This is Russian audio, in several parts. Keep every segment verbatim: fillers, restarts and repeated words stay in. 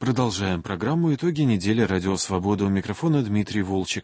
Продолжаем программу «Итоги недели. Радио Свобода». У микрофона Дмитрий Волчек.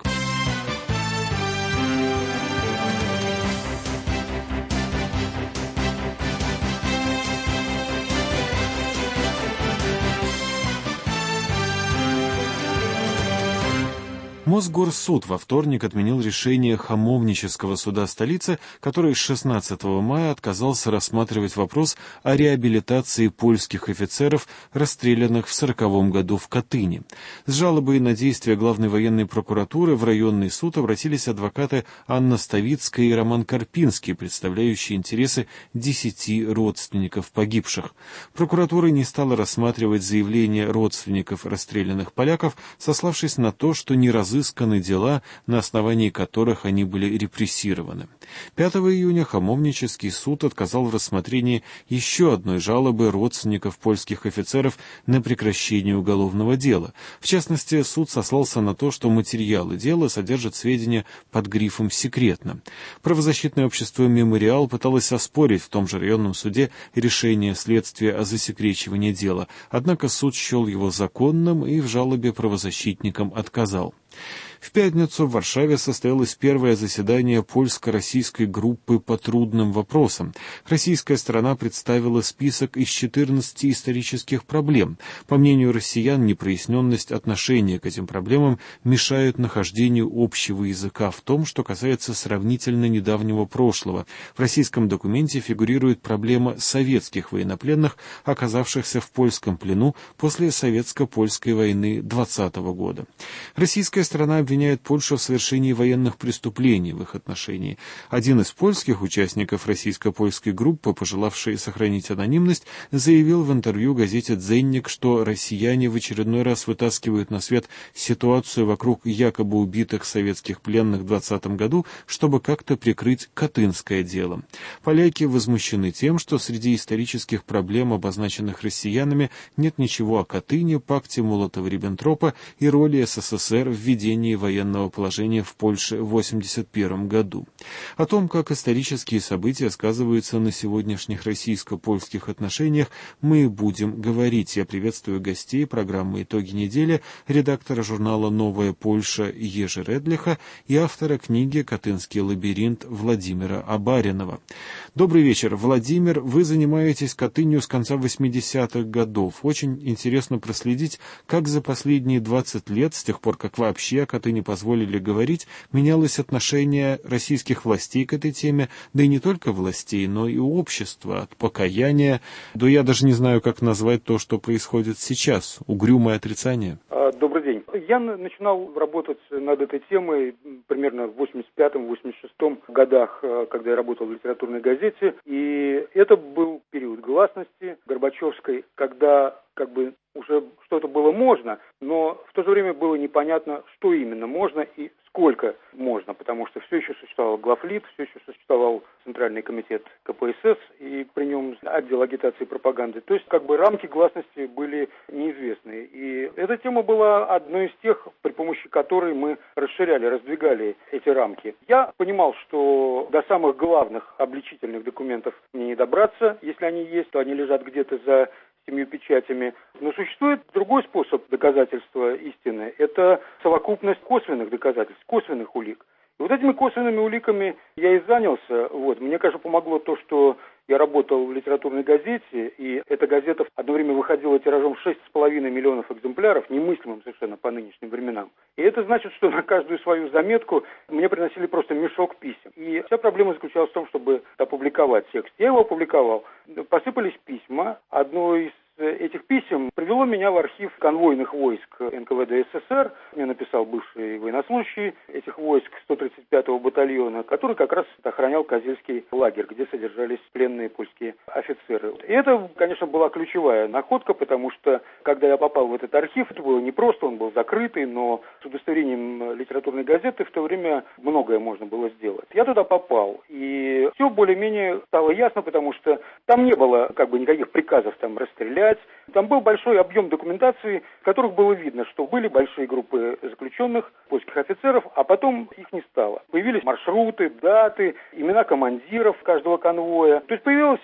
Мосгорсуд во вторник отменил решение Хамовнического суда столицы, который шестнадцатого мая отказался рассматривать вопрос о реабилитации польских офицеров, расстрелянных в сороковом году в Катыни. С жалобой на действия главной военной прокуратуры в районный суд обратились адвокаты Анна Ставицкая и Роман Карпинский, представляющие интересы десяти родственников погибших. Прокуратура не стала рассматривать заявления родственников расстрелянных поляков, сославшись на то, что не разысканы дела, на основании которых они были репрессированы. пятого июня Хамовнический суд отказал в рассмотрении еще одной жалобы родственников польских офицеров на прекращение уголовного дела. В частности, суд сослался на то, что материалы дела содержат сведения под грифом «секретно». Правозащитное общество «Мемориал» пыталось оспорить в том же районном суде решение следствия о засекречивании дела, однако суд счел его законным и в жалобе правозащитникам отказал. В пятницу в Варшаве состоялось первое заседание польско-российской группы по трудным вопросам. Российская сторона представила список из четырнадцати исторических проблем. По мнению россиян, непроясненность отношения к этим проблемам мешает нахождению общего языка в том, что касается сравнительно недавнего прошлого. В российском документе фигурирует проблема советских военнопленных, оказавшихся в польском плену после советско-польской войны двадцатого года. Российская сторона обвиняет Польшу в совершении военных преступлений в их отношении. Один из польских участников российско-польской группы, пожелавший сохранить анонимность, заявил в интервью газете «Дзенник», что россияне в очередной раз вытаскивают на свет ситуацию вокруг якобы убитых советских пленных в двадцатом году, чтобы как-то прикрыть катынское дело. Поляки возмущены тем, что среди исторических проблем, обозначенных россиянами, нет ничего о Катыни, пакте Молотова-Риббентропа и роли СССР в введении военного положения в Польше в восемьдесят первом году. О том, как исторические события сказываются на сегодняшних российско-польских отношениях, мы будем говорить. Я приветствую гостей программы «Итоги недели», редактора журнала «Новая Польша» Ежи Редлиха и автора книги «Катынский лабиринт» Владимира Абаринова. Добрый вечер, Владимир. Вы занимаетесь Катынью с конца восьмидесятых годов. Очень интересно проследить, как за последние двадцать лет, с тех пор, как вообще о Катыни позволили говорить, менялось отношение российских властей к этой теме, да и не только властей, но и общества, от покаяния до, я даже не знаю, как назвать то, что происходит сейчас, угрюмое отрицание. Добрый день. Я начинал работать над этой темой примерно в восемьдесят пятом — восемьдесят шестом годах, когда я работал в литературной газете, и это был период гласности Горбачевской, когда как бы уже что-то было можно, но в то же время было непонятно, что именно можно и сколько можно, потому что все еще существовал главлит, все еще существовал Центральный комитет ка пэ эс эс и при нем отдел агитации и пропаганды. То есть как бы рамки гласности были неизвестны. И эта тема была одной из тех, при помощи которой мы расширяли, раздвигали эти рамки. Я понимал, что до самых главных обличительных документов мне не добраться. Если они есть, то они лежат где-то за семью печатями. Но существует другой способ доказательства истины. Это совокупность косвенных доказательств, косвенных улик. И вот этими косвенными уликами я и занялся. Вот. Мне, конечно, помогло то, что я работал в литературной газете, и эта газета одно время выходила тиражом шесть с половиной миллионов экземпляров, немыслимым совершенно по нынешним временам. И это значит, что на каждую свою заметку мне приносили просто мешок писем. И вся проблема заключалась в том, чтобы опубликовать текст. Я его опубликовал. Посыпались письма. Одно из этих писем привело меня в архив конвойных войск эн ка вэ дэ эс эс эр. Мне написал бывший военнослужащий этих войск сто тридцать пятого батальона, который как раз охранял Козельский лагерь, где содержались пленные польские офицеры. И это, конечно, была ключевая находка, потому что, когда я попал в этот архив, это было непросто, он был закрытый, но с удостоверением литературной газеты в то время многое можно было сделать. Я туда попал, и все более-менее стало ясно, потому что там не было как бы никаких приказов там расстрелять. Там был большой объем документации, в которых было видно, что были большие группы заключенных, польских офицеров, а потом их не стало. Появились маршруты, даты, имена командиров каждого конвоя. То есть появилась, сформировалась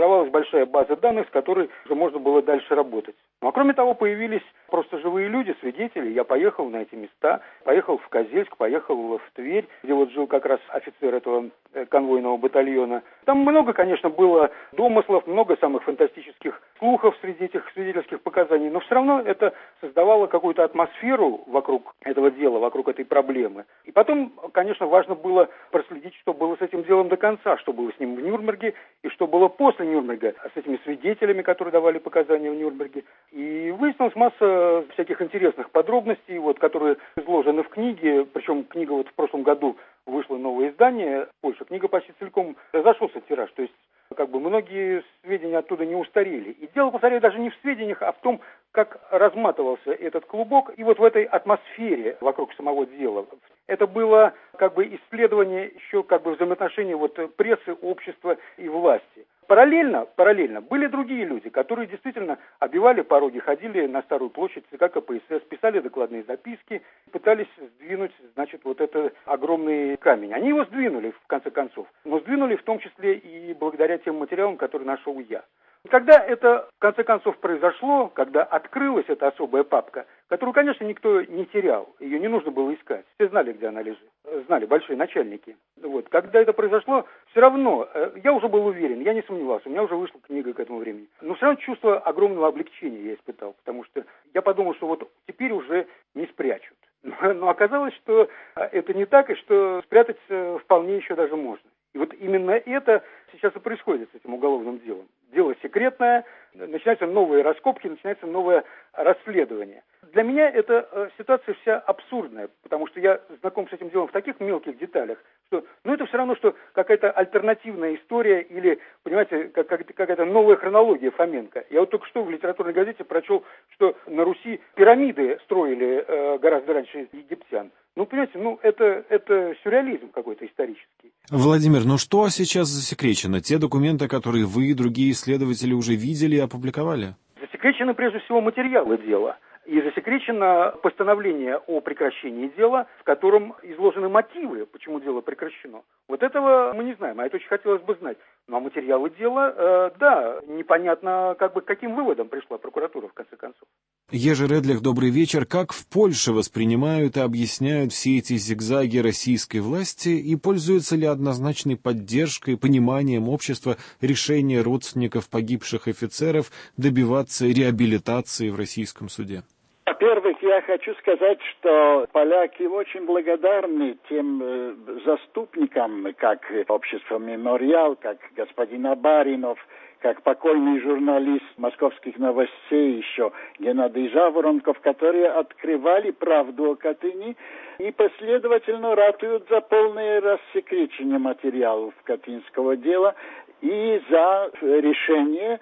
сформировалась большая база данных, с которой уже можно было дальше работать. Ну а кроме того, появились просто живые люди, свидетели. Я поехал на эти места, поехал в Козельск, поехал в Тверь, где вот жил как раз офицер этого конвойного батальона. Там много, конечно, было домыслов, много самых фантастических слухов среди этих свидетельских показаний, но все равно это создавало какую-то атмосферу вокруг этого дела, вокруг этой проблемы. И потом, конечно, важно было проследить, что было с этим делом до конца, что было с ним в Нюрнберге и что было после Нюрнберга с этими свидетелями, которые давали показания в Нюрнберге. И выяснилась масса всяких интересных подробностей, вот, которые изложены в книге, причем книга вот в прошлом году вышло новое издание в Польше, книга почти целиком разошелся тираж, то есть как бы многие сведения оттуда не устарели. И дело, повторяю, даже не в сведениях, а в том, как разматывался этот клубок, и вот в этой атмосфере вокруг самого дела. Это было как бы исследование еще как бы взаимоотношений вот прессы, общества и власти. Параллельно, параллельно были другие люди, которые действительно обивали пороги, ходили на Старую площадь ЦК КПСС, писали докладные записки, пытались сдвинуть, значит, вот этот огромный камень. Они его сдвинули, в конце концов, но сдвинули в том числе и благодаря тем материалам, которые нашел я. Когда это, в конце концов, произошло, когда открылась эта особая папка, которую, конечно, никто не терял, ее не нужно было искать, все знали, где она лежит, знали большие начальники. Вот. Когда это произошло, все равно, я уже был уверен, я не сомневался, у меня уже вышла книга к этому времени, но все равно чувство огромного облегчения я испытал, потому что я подумал, что вот теперь уже не спрячут. Но оказалось, что это не так, и что спрятать вполне еще даже можно. И вот именно это сейчас и происходит с этим уголовным делом. Дело секретное, начинаются новые раскопки, начинается новое расследование. Для меня эта э, ситуация вся абсурдная, потому что я знаком с этим делом в таких мелких деталях, что ну, это все равно, что какая-то альтернативная история или, понимаете, как, как, какая-то новая хронология Фоменко. Я вот только что в литературной газете прочел, что на Руси пирамиды строили э, гораздо раньше египтян. Ну, понимаете, ну это, это сюрреализм какой-то исторический. Владимир, ну что сейчас засекречено? Те документы, которые вы и другие исследователи уже видели и опубликовали? Засекречены прежде всего материалы дела. И засекречено постановление о прекращении дела, в котором изложены мотивы, почему дело прекращено. Вот этого мы не знаем, а это очень хотелось бы знать. Ну а материалы дела, э, да, непонятно, как бы, к каким выводам пришла прокуратура в конце концов. Ежи Редлих, добрый вечер. Как в Польше воспринимают и объясняют все эти зигзаги российской власти и пользуются ли однозначной поддержкой, пониманием общества решения родственников погибших офицеров добиваться реабилитации в российском суде? Во-первых, я хочу сказать, что поляки очень благодарны тем э, заступникам, как общество «Мемориал», как господин Абаринов, как покойный журналист московских новостей еще Геннадий Жаворонков, которые открывали правду о Катыни и последовательно ратуют за полное рассекречение материалов катынского дела и за решение,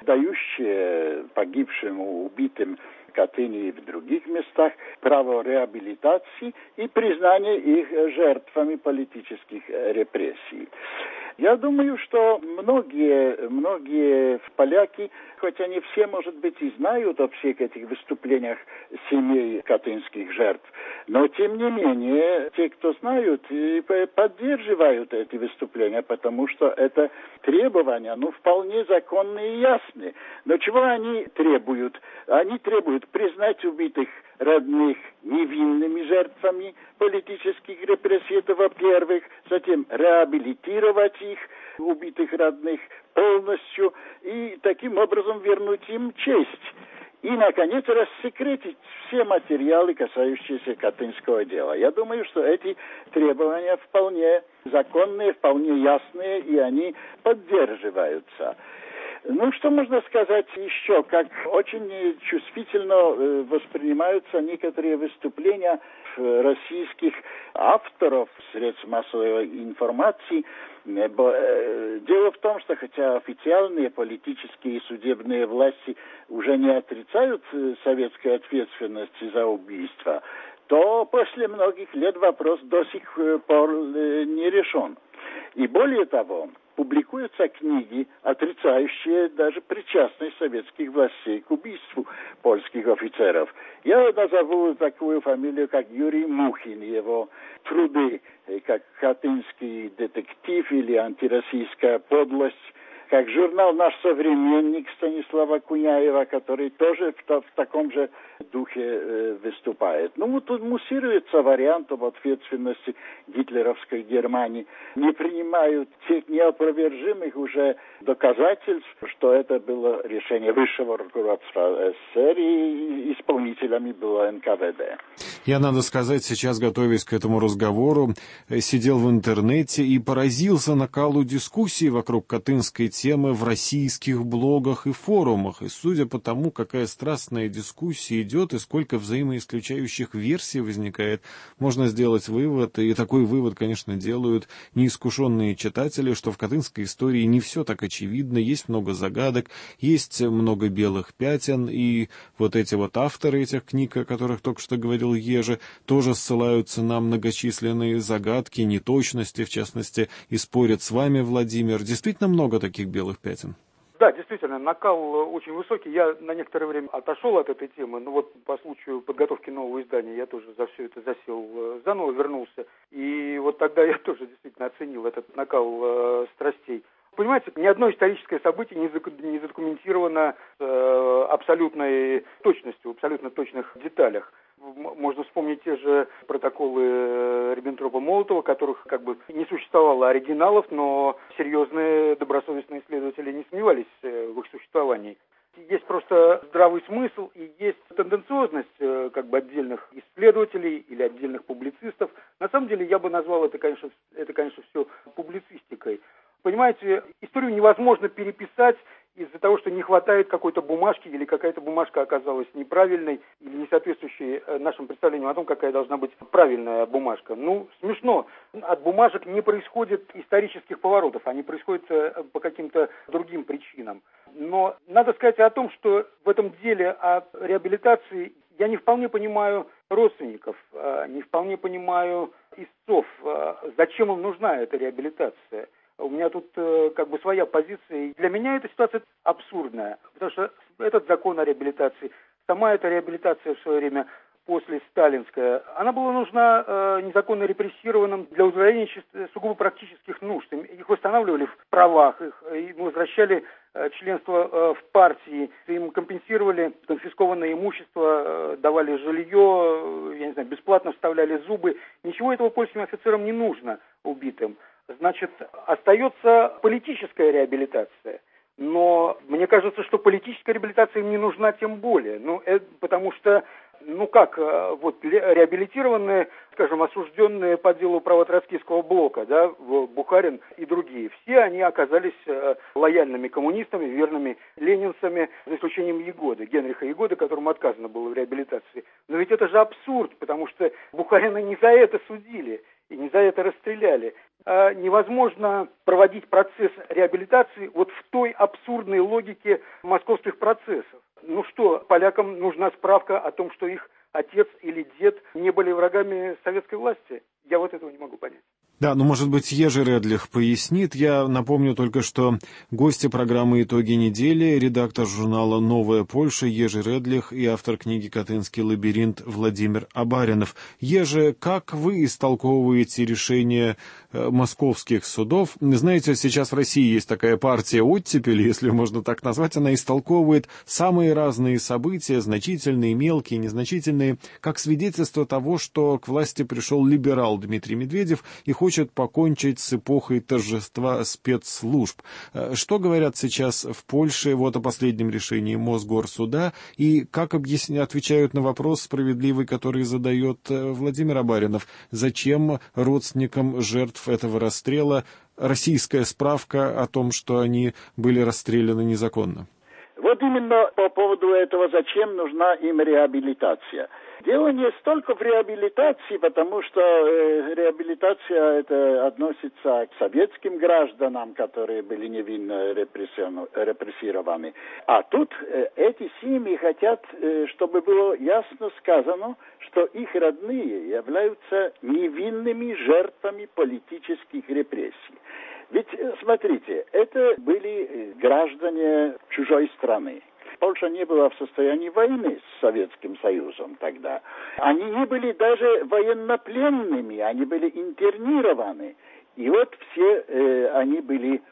дающее погибшим, убитым Катыни и в других местах право реабилитации и признание их жертвами политических репрессий. Я думаю, что многие, многие поляки, хоть они все, может быть, и знают о всех этих выступлениях семей катынских жертв, но, тем не менее, те, кто знают, и поддерживают эти выступления, потому что это требования, ну, вполне законные и ясные. Но чего они требуют? Они требуют признать убитых родных невинными жертвами политических репрессий, это во-первых, затем реабилитировать их, убитых родных, полностью, и таким образом вернуть им честь. И, наконец, рассекретить все материалы, касающиеся катынского дела. Я думаю, что эти требования вполне законные, вполне ясные, и они поддерживаются. Ну, что можно сказать еще, как очень чувствительно э, воспринимаются некоторые выступления российских авторов средств массовой информации. Дело в том, что хотя официальные политические и судебные власти уже не отрицают советской ответственности за убийство, то после многих лет вопрос до сих пор не решен. И более того, публикуются книги, отрицающие даже причастность советских властей к убийству польских офицеров. Я назову такую фамилию, как Юрий Мухин, его труды, как «Катынский детектив» или «Антироссийская подлость», как журнал «Наш современник» Станислава Куняева, который тоже в, в таком же духе э, выступает. Ну, вот тут муссируется вариант об ответственности гитлеровской Германии. Не принимают тех неопровержимых уже доказательств, что это было решение высшего руководства СССР, и исполнителями было эн ка вэ дэ. Я, надо сказать, сейчас, готовясь к этому разговору, сидел в интернете и поразился накалу дискуссий вокруг катынской темы в российских блогах и форумах. И судя по тому, какая страстная дискуссия идет и сколько взаимоисключающих версий возникает, можно сделать вывод, и такой вывод, конечно, делают неискушенные читатели, что в катынской истории не все так очевидно, есть много загадок, есть много белых пятен, и вот эти вот авторы этих книг, о которых только что говорил Ежи, тоже ссылаются на многочисленные загадки, неточности, в частности, и спорят с вами, Владимир. Действительно много таких белых пятен? Да, действительно, накал очень высокий. Я на некоторое время отошел от этой темы, но вот по случаю подготовки нового издания я тоже за все это засел, заново вернулся. И вот тогда я тоже действительно оценил этот накал э, страстей. Понимаете, ни одно историческое событие не задокументировано с э, абсолютной точностью, в абсолютно точных деталях. Можно вспомнить те же протоколы Риббентропа-Молотова, которых как бы не существовало оригиналов, но серьезные добросовестные исследователи не сомневались в их существовании. Есть просто здравый смысл и есть тенденциозность как бы отдельных исследователей или отдельных публицистов. На самом деле я бы назвал это, конечно, это, конечно, все публицистикой. Понимаете, историю невозможно переписать из-за того, что не хватает какой-то бумажки или какая-то бумажка оказалась неправильной или не соответствующей нашим представлениям о том, какая должна быть правильная бумажка. Ну, смешно. От бумажек не происходит исторических поворотов, они происходят по каким-то другим причинам. Но надо сказать о том, что в этом деле о реабилитации я не вполне понимаю родственников, не вполне понимаю истцов, зачем им нужна эта реабилитация. У меня тут э, как бы своя позиция. И для меня эта ситуация абсурдная, потому что этот закон о реабилитации, сама эта реабилитация в свое время после сталинская, она была нужна э, незаконно репрессированным для удовлетворения сугубо практических нужд. Их восстанавливали в правах, их, им возвращали э, членство э, в партии, им компенсировали конфискованное имущество, э, давали жилье, э, я не знаю, бесплатно вставляли зубы. Ничего этого польским офицерам не нужно, убитым. Значит, остается политическая реабилитация. Но мне кажется, что политическая реабилитация им не нужна тем более. Ну, это потому что, ну как, вот реабилитированные, скажем, осужденные по делу правотроцкийского блока, да, Бухарин и другие, все они оказались лояльными коммунистами, верными ленинцами, за исключением Егоды, Генриха Егоды, которому отказано было в реабилитации. Но ведь это же абсурд, потому что Бухарина не за это судили и не за это расстреляли. А невозможно проводить процесс реабилитации вот в той абсурдной логике московских процессов. Ну что, полякам нужна справка о том, что их отец или дед не были врагами советской власти? Я вот этого не могу понять. Да, ну, может быть, Ежи Редлих пояснит. Я напомню только, что гости программы «Итоги недели», редактор журнала «Новая Польша» Ежи Редлих и автор книги «Катынский лабиринт» Владимир Абаринов. Ежи, как вы истолковываете решение э, московских судов? Знаете, сейчас в России есть такая партия «Оттепель», если можно так назвать. Она истолковывает самые разные события, значительные, мелкие, незначительные, как свидетельство того, что к власти пришел либерал Дмитрий Медведев и хочет хочет покончить с эпохой торжества спецслужб. Что говорят сейчас в Польше вот о последнем решении Мосгорсуда и как объясня, отвечают на вопрос справедливый, который задает Владимир Абаринов, зачем родственникам жертв этого расстрела российская справка о том, что они были расстреляны незаконно? Вот именно по поводу этого, зачем нужна им реабилитация. Дело не столько в реабилитации, потому что э, реабилитация это относится к советским гражданам, которые были невинно репрессированы. А тут э, эти семьи хотят, э, чтобы было ясно сказано, что их родные являются невинными жертвами политических репрессий. Ведь, смотрите, это были граждане чужой страны. Польша не была в состоянии войны с Советским Союзом тогда. Они не были даже военнопленными, они были интернированы. И вот все э, они были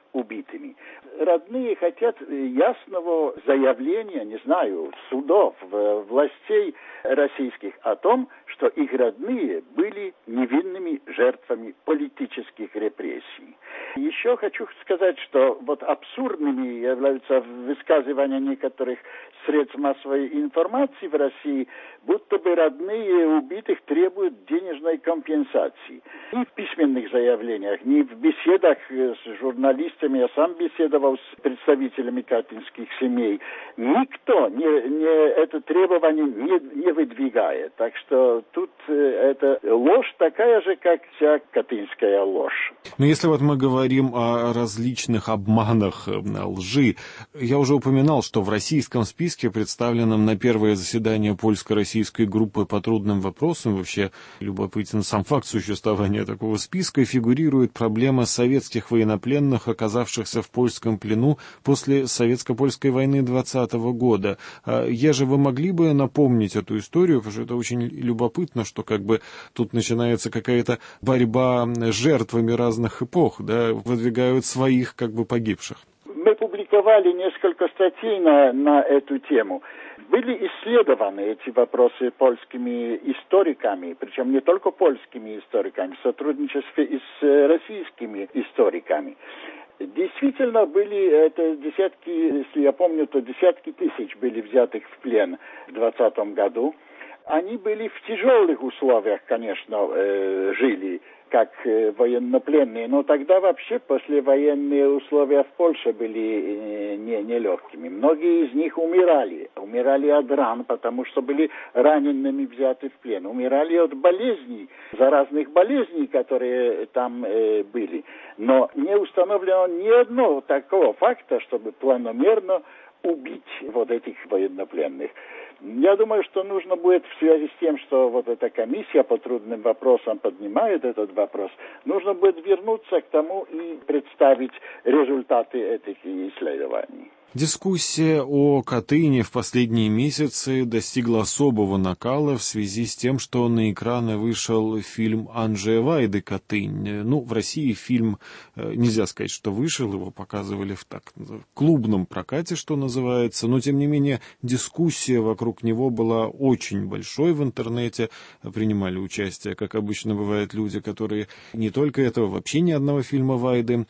убитыми. Родные хотят ясного заявления, не знаю, судов, властей российских о том, что их родные были невинными жертвами политических репрессий. Еще хочу сказать, что вот абсурдными являются высказывания некоторых средств массовой информации в России, будто бы родные убитых требуют денежной компенсации. Ни в письменных заявлениях, ни в беседах с журналистами, я сам беседовал с представителями катынских семей, никто не, не, это требование не, не выдвигает. Так что тут это ложь такая же, как вся катынская ложь. Но если вот мы говорим о различных обманах, лжи, я уже упоминал, что в российском списке, представленном на первое заседание польско-российской группы по трудным вопросам, вообще любопытен сам факт существования такого списка, фигурирует проблема советских военнопленных, оказавшихся в польском плену после советско-польской войны двадцатого года. Еже, вы могли бы напомнить эту историю, потому что это очень любопытно, что как бы тут начинается какая-то борьба с жертвами разных эпох, да, выдвигают своих как бы погибших. Мы публиковали несколько статей на, на эту тему. Были исследованы эти вопросы польскими историками, причем не только польскими историками, в сотрудничестве и с российскими историками. Действительно, были это десятки, если я помню, то десятки тысяч были взятых в плен в двадцатом году. Они были в тяжелых условиях, конечно, э, жили, как э, военнопленные, но тогда вообще послевоенные условия в Польше были э, не, нелегкими. Многие из них умирали, умирали от ран, потому что были ранеными взяты в плен, умирали от болезней, заразных болезней, которые там э, были. Но не установлено ни одного такого факта, чтобы планомерно убить вот этих военнопленных. Я думаю, что нужно будет в связи с тем, что вот эта комиссия по трудным вопросам поднимает этот вопрос, нужно будет вернуться к тому и представить результаты этих исследований. Дискуссия о Катыни в последние месяцы достигла особого накала в связи с тем, что на экраны вышел фильм Анджея Вайды «Катынь». Ну, в России фильм, нельзя сказать, что вышел, его показывали в так клубном прокате, что называется, но, тем не менее, дискуссия вокруг него была очень большой в интернете. Принимали участие, как обычно бывает, люди, которые не только этого, вообще ни одного фильма Вайды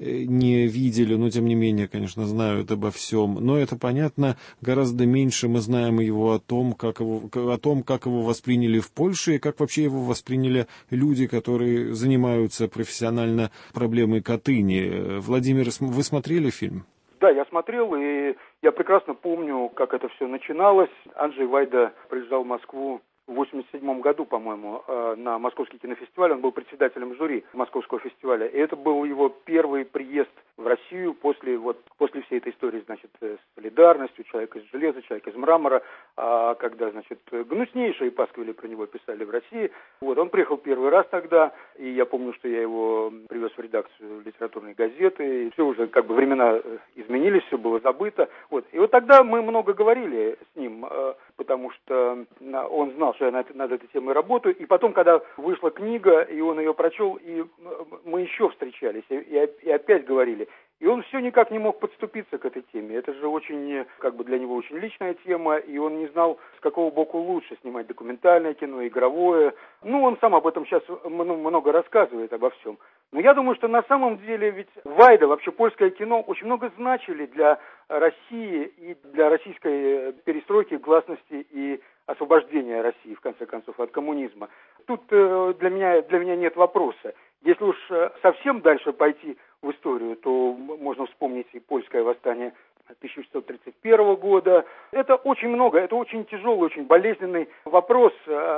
не видели, но, тем не менее, конечно, знают обо всем. Но это понятно, гораздо меньше мы знаем его о том, как его, о том, как его восприняли в Польше и как вообще его восприняли люди, которые занимаются профессионально проблемой Катыни. Владимир, вы смотрели фильм? Да, я смотрел, и я прекрасно помню, как это все начиналось. Анджей Вайда приезжал в Москву в восемьдесят седьмом году, по-моему, на Московский кинофестиваль. Он был председателем жюри Московского фестиваля. И это был его первый приезд в Россию после, вот, после всей этой истории, значит, с солидарностью, человек из железа, человек из мрамора, а, когда, значит, гнуснейшие пасквили про него писали в России. Вот, он приехал первый раз тогда, и я помню, что я его привез в редакцию литературной газеты, и все уже, как бы, времена изменились, все было забыто. Вот. И вот тогда мы много говорили с ним, потому что он знал, что я над, над этой темой работаю, и потом, когда вышла книга, и он ее прочел, и мы еще встречались, и, и опять говорили. И он все никак не мог подступиться к этой теме. Это же очень, как бы для него очень личная тема, и он не знал, с какого боку лучше снимать документальное кино, игровое. Ну, он сам об этом сейчас много рассказывает, обо всем. Но я думаю, что на самом деле ведь Вайда, вообще польское кино, очень много значили для России и для российской перестройки, гласности и освобождения России, в конце концов, от коммунизма. Тут для меня, для меня нет вопроса. Если уж совсем дальше пойти в историю, то можно вспомнить и польское восстание тысяча восемьсот тридцать первого года. Это очень много, это очень тяжелый, очень болезненный вопрос,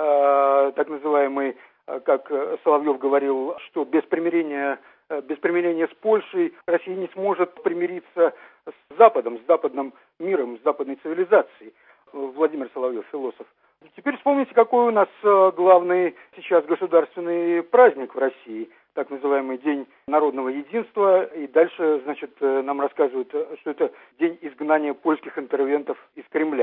так называемый, как Соловьев говорил, что без примирения, без примирения с Польшей Россия не сможет примириться с Западом, с западным миром, с западной цивилизацией. Владимир Соловьев, философ. Теперь вспомните, какой у нас главный сейчас государственный праздник в России, так называемый День народного единства. И дальше, значит, нам рассказывают, что это день изгнания польских интервентов из Кремля.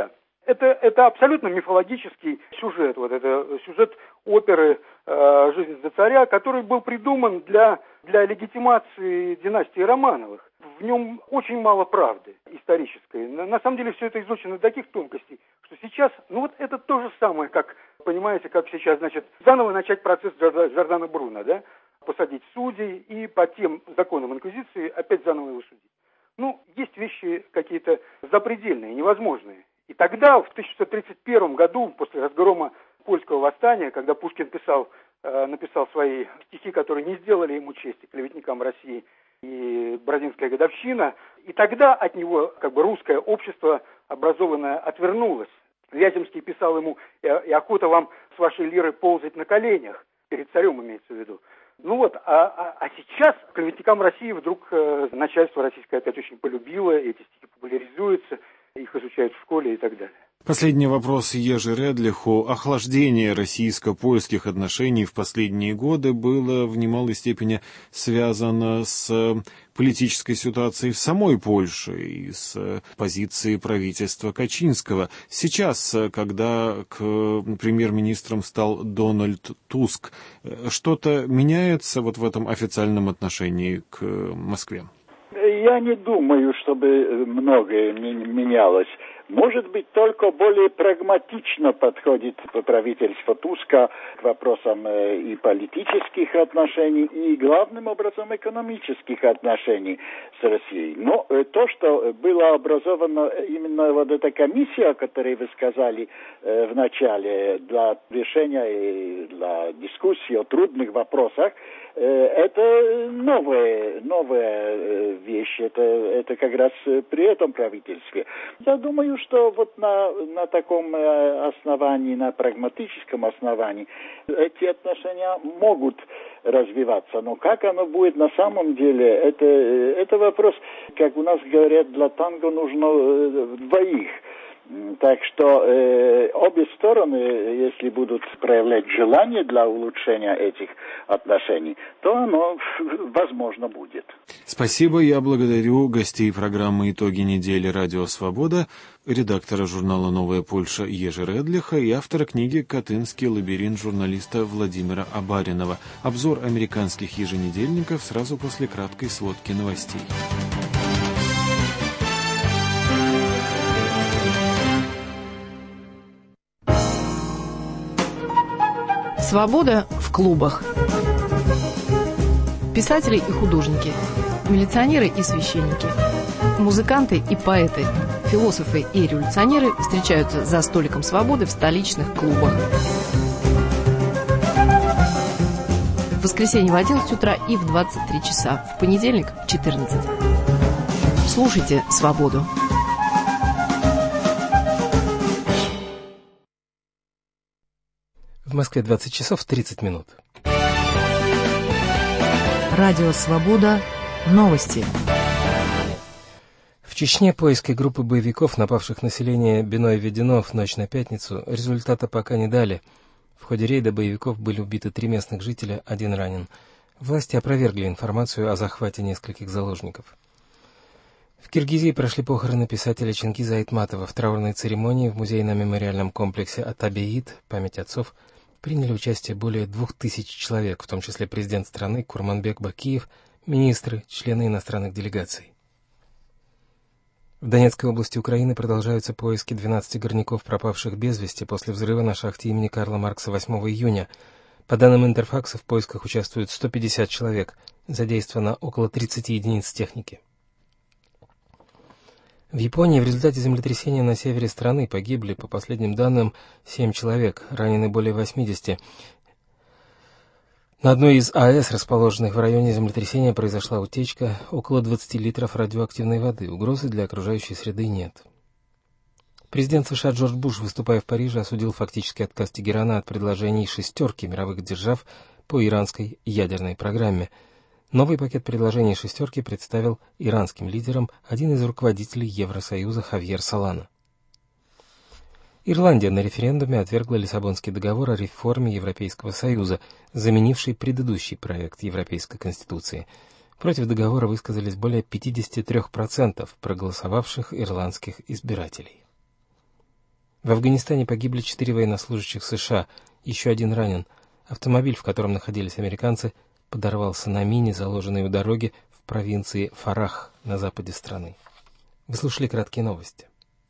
Это, это абсолютно мифологический сюжет, вот это сюжет оперы э, «Жизнь за царя», который был придуман для, для легитимации династии Романовых. В нем очень мало правды исторической. На, на самом деле все это изучено до таких тонкостей, что сейчас, ну вот это то же самое, как, понимаете, как сейчас, значит, заново начать процесс Джордано Бруно, да, посадить судей и по тем законам инквизиции опять заново его судить. Ну, есть вещи какие-то запредельные, невозможные. И тогда, в тысяча девятьсот тридцать первом году, после разгрома польского восстания, когда Пушкин писал, э, написал свои стихи, которые не сделали ему чести, клеветникам России, и Бородинская годовщина, и тогда от него как бы русское общество образованное отвернулось. Вяземский писал ему: «И охота вам с вашей лирой ползать на коленях», перед царем имеется в виду. Ну вот, а, а, а сейчас клеветникам России вдруг э, начальство российское опять очень полюбило, эти стихи популяризуются, их изучают в школе и так далее. Последний вопрос Ежи Редлиху. Охлаждение российско-польских отношений в последние годы было в немалой степени связано с политической ситуацией в самой Польше и с позицией правительства Качинского. Сейчас, когда к премьер-министром стал Дональд Туск, что-то меняется вот в этом официальном отношении к Москве? Я не думаю, чтобы многое менялось. Может быть, только более прагматично подходит правительство Туска к вопросам и политических отношений, и главным образом экономических отношений с Россией. Но то, что была образована именно вот эта комиссия, о которой вы сказали в начале, для решения и для дискуссии о трудных вопросах, это новая, новая вещь, это, это как раз при этом правительстве. Я думаю, что вот на, на таком основании, на прагматическом основании эти отношения могут развиваться. Но как оно будет на самом деле, это, это вопрос, как у нас говорят, для танго нужно двоих. Так что э, обе стороны, если будут проявлять желание для улучшения этих отношений, то оно возможно будет. Спасибо, я благодарю гостей программы «Итоги недели. Радио Свобода», редактора журнала «Новая Польша» Ежи Редлиха и автора книги «Катынский лабиринт» журналиста Владимира Абаринова. Обзор американских еженедельников сразу после краткой сводки новостей. Свобода в клубах. Писатели и художники, милиционеры и священники, музыканты и поэты, философы и революционеры встречаются за столиком свободы в столичных клубах. В воскресенье в одиннадцать утра и в двадцать три часа, в понедельник в четырнадцать. Слушайте «Свободу». В Москве двадцать часов тридцать минут. Радио «Свобода». Новости. В Чечне поиски группы боевиков, напавших население Биной-Ведено в ночь на пятницу, результата пока не дали. В ходе рейда боевиков были убиты три местных жителя, один ранен. Власти опровергли информацию о захвате нескольких заложников. В Киргизии прошли похороны писателя Чингиза Айтматова. В траурной церемонии в музейно-мемориальном комплексе Атабеит, память отцов, приняли участие более двух тысяч человек, в том числе президент страны Курманбек Бакиев, министры, члены иностранных делегаций. В Донецкой области Украины продолжаются поиски двенадцати горняков, пропавших без вести после взрыва на шахте имени Карла Маркса восьмого июня. По данным Интерфакса, в поисках участвуют сто пятьдесят человек, задействовано около тридцати единиц техники. В Японии в результате землетрясения на севере страны погибли, по последним данным, семь человек, ранены более восьмидесяти. На одной из АЭС, расположенных в районе землетрясения, произошла утечка, около двадцати литров радиоактивной воды. Угрозы для окружающей среды нет. Президент США Джордж Буш, выступая в Париже, осудил фактический отказ Тегерана от предложений шестерки мировых держав по иранской ядерной программе. Новый пакет предложений «шестерки» представил иранским лидерам один из руководителей Евросоюза Хавьер Солана. Ирландия на референдуме отвергла Лиссабонский договор о реформе Европейского Союза, заменивший предыдущий проект Европейской Конституции. Против договора высказались более пятьдесят три процента проголосовавших ирландских избирателей. В Афганистане погибли четыре военнослужащих США, еще один ранен. Автомобиль, в котором находились американцы, подорвался на мине, заложенной у дороги в провинции Фарах на западе страны. Вы слушали краткие новости.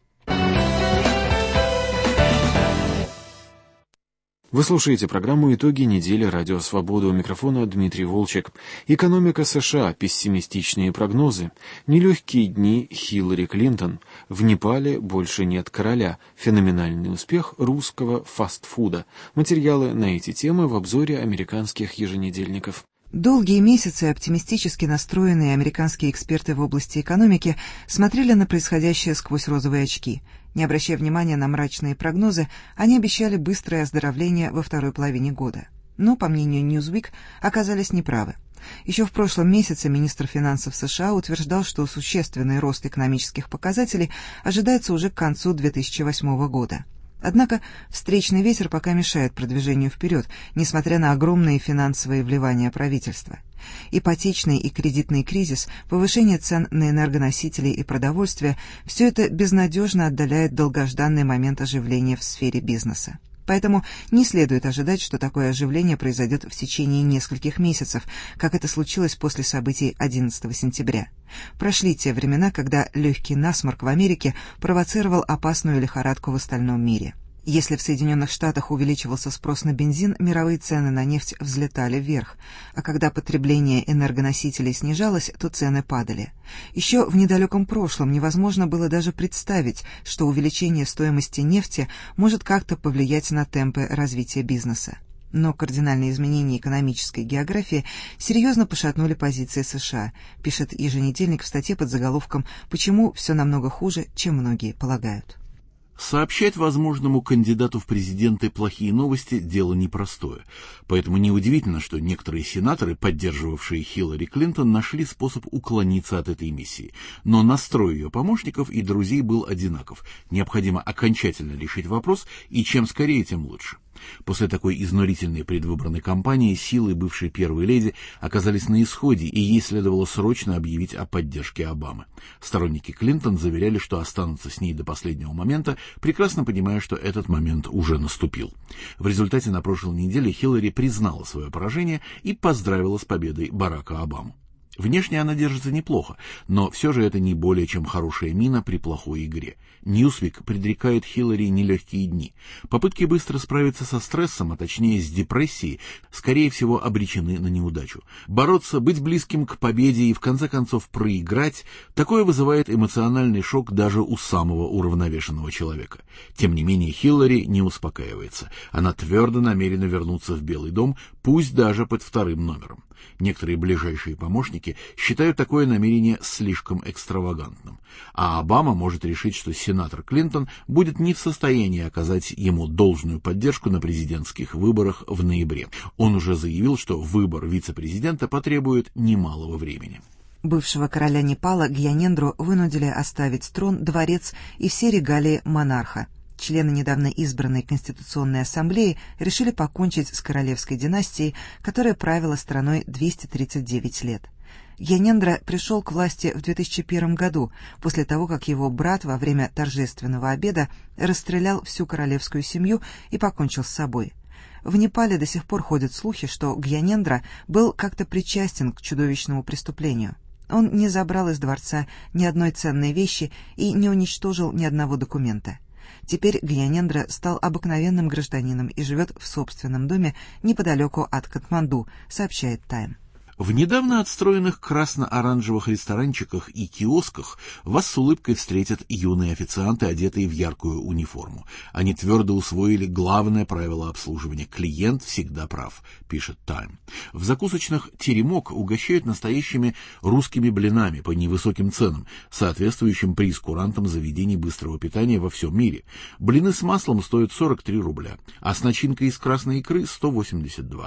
Вы слушаете программу «Итоги недели. Радио Свобода». У микрофона Дмитрий Волчек. Экономика США. Пессимистичные прогнозы. Нелегкие дни Хиллари Клинтон. В Непале больше нет короля. Феноменальный успех русского фастфуда. Материалы на эти темы в обзоре американских еженедельников. Долгие месяцы оптимистически настроенные американские эксперты в области экономики смотрели на происходящее сквозь розовые очки. Не обращая внимания на мрачные прогнозы, они обещали быстрое оздоровление во второй половине года. Но, по мнению Newsweek, оказались неправы. Еще в прошлом месяце министр финансов США утверждал, что существенный рост экономических показателей ожидается уже к концу две тысячи восьмого года. Однако встречный ветер пока мешает продвижению вперед, несмотря на огромные финансовые вливания правительства. Ипотечный и кредитный кризис, повышение цен на энергоносители и продовольствие – все это безнадежно отдаляет долгожданный момент оживления в сфере бизнеса. Поэтому не следует ожидать, что такое оживление произойдет в течение нескольких месяцев, как это случилось после событий одиннадцатого сентября. Прошли те времена, когда легкий насморк в Америке провоцировал опасную лихорадку в остальном мире. Если в Соединенных Штатах увеличивался спрос на бензин, мировые цены на нефть взлетали вверх, а когда потребление энергоносителей снижалось, то цены падали. Еще в недалеком прошлом невозможно было даже представить, что увеличение стоимости нефти может как-то повлиять на темпы развития бизнеса. Но кардинальные изменения экономической географии серьезно пошатнули позиции США, пишет еженедельник в статье под заголовком «Почему все намного хуже, чем многие полагают». Сообщать возможному кандидату в президенты плохие новости – дело непростое. Поэтому неудивительно, что некоторые сенаторы, поддерживавшие Хиллари Клинтон, нашли способ уклониться от этой миссии. Но настрой ее помощников и друзей был одинаков. Необходимо окончательно решить вопрос, и чем скорее, тем лучше. После такой изнурительной предвыборной кампании силы бывшей первой леди оказались на исходе, и ей следовало срочно объявить о поддержке Обамы. Сторонники Клинтон заверяли, что останутся с ней до последнего момента, прекрасно понимая, что этот момент уже наступил. В результате на прошлой неделе Хиллари признала свое поражение и поздравила с победой Барака Обаму. Внешне она держится неплохо, но все же это не более чем хорошая мина при плохой игре. Newsweek предрекает Хиллари нелегкие дни. Попытки быстро справиться со стрессом, а точнее с депрессией, скорее всего обречены на неудачу. Бороться, быть близким к победе и в конце концов проиграть – такое вызывает эмоциональный шок даже у самого уравновешенного человека. Тем не менее Хиллари не успокаивается. Она твердо намерена вернуться в Белый дом, пусть даже под вторым номером. Некоторые ближайшие помощники считают такое намерение слишком экстравагантным, а Обама может решить, что сенатор Клинтон будет не в состоянии оказать ему должную поддержку на президентских выборах в ноябре. Он уже заявил, что выбор вице-президента потребует немалого времени. Бывшего короля Непала Гьянендру вынудили оставить трон, дворец и все регалии монарха. Члены недавно избранной Конституционной ассамблеи решили покончить с королевской династией, которая правила страной двести тридцать девять лет. Гьянендра пришел к власти в две тысячи первом году, после того, как его брат во время торжественного обеда расстрелял всю королевскую семью и покончил с собой. В Непале до сих пор ходят слухи, что Гьянендра был как-то причастен к чудовищному преступлению. Он не забрал из дворца ни одной ценной вещи и не уничтожил ни одного документа. Теперь Гьянендра стал обыкновенным гражданином и живет в собственном доме неподалеку от Катманду, сообщает Тайм. В недавно отстроенных красно-оранжевых ресторанчиках и киосках вас с улыбкой встретят юные официанты, одетые в яркую униформу. Они твердо усвоили главное правило обслуживания: клиент всегда прав, пишет Time. В закусочных теремок угощают настоящими русскими блинами по невысоким ценам, соответствующим прейскурантам заведений быстрого питания во всем мире. Блины с маслом стоят сорок три рубля, а с начинкой из красной икры сто восемьдесят два.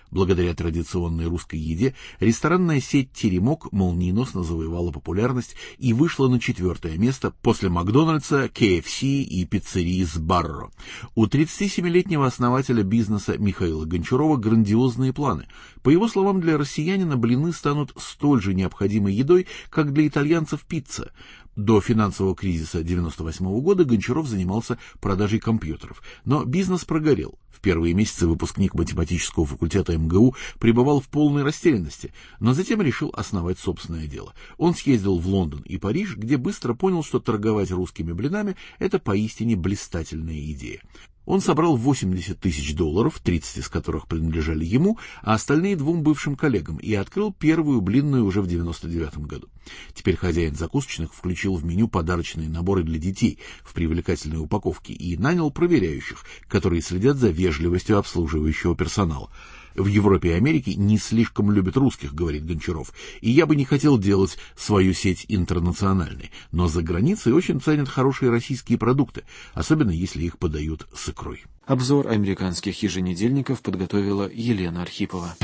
Благодаря традиционной русской еде ресторанная сеть «Теремок» молниеносно завоевала популярность и вышла на четвертое место после Макдональдса, кей эф си и пиццерии «Сбарро». У тридцатисемилетнего основателя бизнеса Михаила Гончарова грандиозные планы. По его словам, для россиянина блины станут столь же необходимой едой, как для итальянцев пицца. До финансового кризиса девяносто восьмого года Гончаров занимался продажей компьютеров, но бизнес прогорел. В первые месяцы выпускник математического факультета эм гэ у пребывал в полной растерянности, но затем решил основать собственное дело. Он съездил в Лондон и Париж, где быстро понял, что торговать русскими блинами – это поистине блистательная идея. Он собрал восемьдесят тысяч долларов, тридцать из которых принадлежали ему, а остальные двум бывшим коллегам, и открыл первую блинную уже в девяносто девятом году. Теперь хозяин закусочных включил в меню подарочные наборы для детей в привлекательной упаковке и нанял проверяющих, которые следят за вежливостью обслуживающего персонала. В Европе и Америке не слишком любят русских, говорит Гончаров, и я бы не хотел делать свою сеть интернациональной, но за границей очень ценят хорошие российские продукты, особенно если их подают с икрой. Обзор американских еженедельников подготовила Елена Архипова.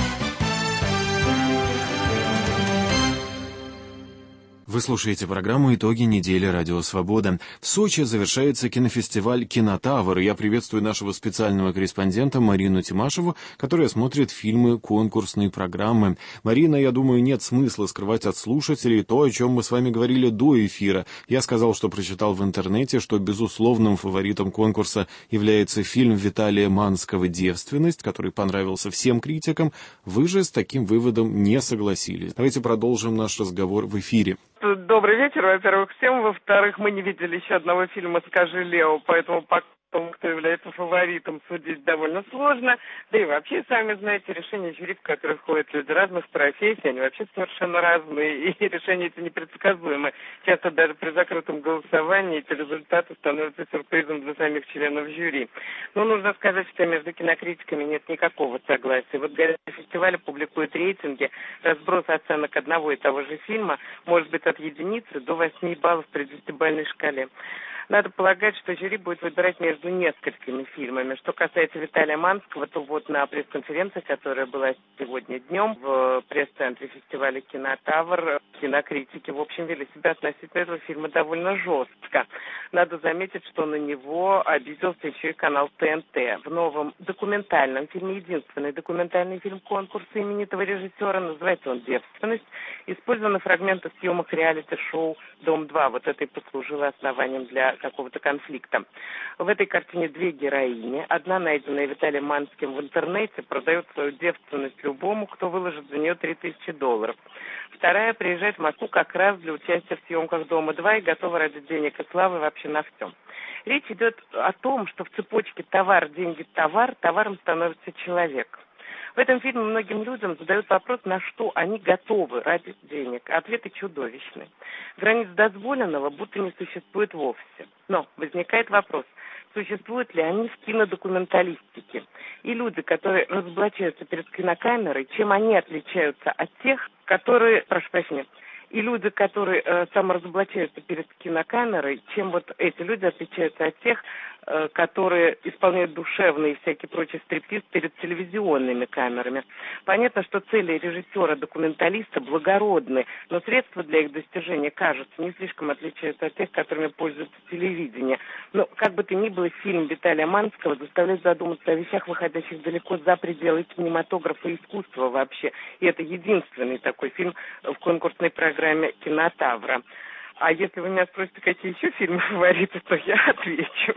Вы слушаете программу «Итоги недели. Радио Свобода». В Сочи завершается кинофестиваль «Кинотавр». Я приветствую нашего специального корреспондента Марину Тимашеву, которая смотрит фильмы конкурсной программы. Марина, я думаю, нет смысла скрывать от слушателей то, о чем мы с вами говорили до эфира. Я сказал, что прочитал в интернете, что безусловным фаворитом конкурса является фильм Виталия Манского «Девственность», который понравился всем критикам. Вы же с таким выводом не согласились. Давайте продолжим наш разговор в эфире. Добрый вечер, во-первых, всем. Во-вторых, мы не видели еще одного фильма «Скажи, Лео», поэтому по тому, кто является фаворитом, судить довольно сложно. Да и вообще, сами знаете, решения жюри, в которые входят люди разных профессий, они вообще совершенно разные, и решения эти непредсказуемы. Часто даже при закрытом голосовании эти результаты становятся сюрпризом для самих членов жюри. Но нужно сказать, что между кинокритиками нет никакого согласия. Вот газета фестиваля публикует рейтинги, разброс оценок одного и того же фильма может быть от единицы до восьми баллов при десятибалльной шкале. Надо полагать, что жюри будет выбирать между несколькими фильмами. Что касается Виталия Манского, то вот на пресс-конференции, которая была сегодня днем в пресс-центре фестиваля «Кинотавр», кинокритики, в общем, вели себя относительно этого фильма довольно жестко. Надо заметить, что на него обиделся еще и канал тэ эн тэ. В новом документальном фильме, единственный документальный фильм конкурса именитого режиссера, называется он «Девственность», использованы фрагменты съемок реалити-шоу «Дом-два». Вот это и послужило основанием для какого-то конфликта. В этой картине две героини. Одна, найденная Виталием Манским в интернете, продает свою девственность любому, кто выложит за нее три тысячи долларов. Вторая приезжает в Москву как раз для участия в съемках «Дома-два» и готова ради денег и славы вообще на всем. Речь идет о том, что в цепочке товар, деньги, товар, товаром становится человек. В этом фильме многим людям задают вопрос, на что они готовы ради денег. Ответы чудовищны. Границ дозволенного будто не существует вовсе. Но возникает вопрос, существуют ли они в кинодокументалистике? И люди, которые разоблачаются перед кинокамерой, чем они отличаются от тех, которые, прошу прощения, и люди, которые э, саморазоблачаются перед кинокамерой, чем вот эти люди отличаются от тех, э, которые исполняют душевные и всякие прочие стриптиз перед телевизионными камерами. Понятно, что цели режиссера-документалиста благородны, но средства для их достижения, кажется, не слишком отличаются от тех, которыми пользуется телевидение. Но, как бы то ни было, фильм Виталия Манского заставляет задуматься о вещах, выходящих далеко за пределы кинематографа и искусства вообще. И это единственный такой фильм в конкурсной программе «Кинотавра». А если вы меня спросите, какие еще фильмы фавориты, то я отвечу.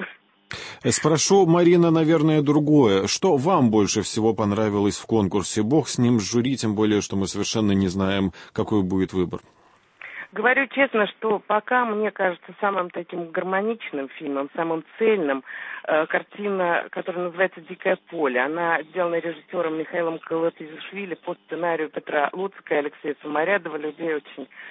Спрошу, Марина, наверное, другое. Что вам больше всего понравилось в конкурсе? Бог с ним, с жюри, тем более, что мы совершенно не знаем, какой будет выбор. Говорю честно, что пока, мне кажется, самым таким гармоничным фильмом, самым цельным, э, картина, которая называется «Дикое поле». Она сделана режиссером Михаилом Калатизишвили по сценарию Петра Луцика и Алексея Самарядова, людей очень